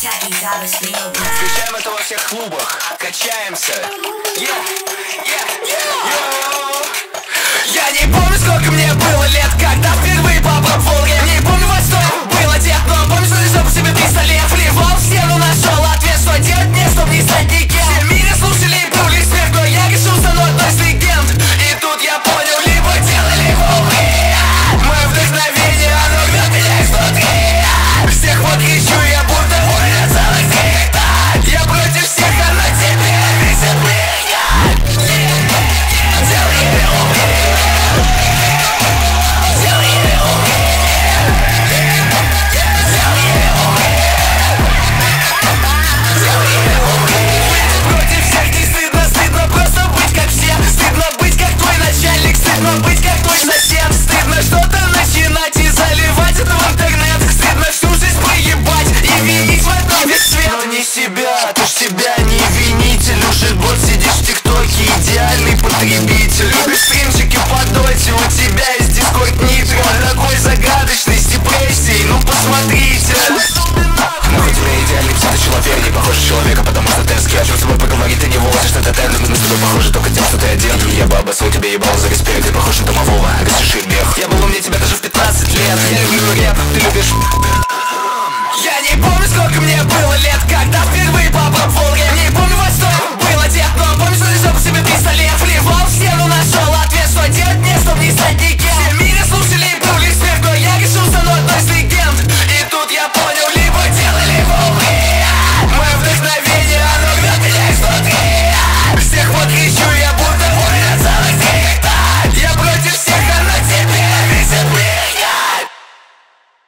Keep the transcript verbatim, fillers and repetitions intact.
Встречаем это во всех клубах, качаемся. Yeah, yeah, yeah. Я не помню, сколько мне было лет, когда впервые попробовал я. Не помню, во что я был одет, но помню, что лежал по себе пистолет. Плевал в стену, нашел ответ, что делать мне, чтоб не стать никем. Все меня слушали и плюли смех, но я решил стану одной из легенд. И тут я понял, либо дело, либо умри. Мое вдохновение, оно гнет меня изнутри. Всех вот кричу, я будто воин целых гектар. Я против всех, а на тебе висит меня. Делай или умри. Делай или умри. Делай или умри. Делай или умри. Против всех не стыдно, стыдно просто быть как все. Стыдно быть как твой начальник, стыдно быть как твой сосед. Стыдно что-то начинать и заливать это в интернет. Стыдно всю жизнь проебать и винить в одном весь свет. Но не себя, ты ж себя не винитель. Уже год сидишь в тиктоке, идеальный потребитель. Любишь стримчики по доте, у тебя есть дискорд нитро. Такой загадочный, с депрессией, ну посмотрите. Нахуй тебе идеальный псевдочеловек, не похож человека, потому что ты аскет. О чем с тобой поговорить, ты не волосишь на тотально. Мы с тобой похожи только тем, что ты одет. Я бы обоссал тебе ебало за респект, ты похож на домового.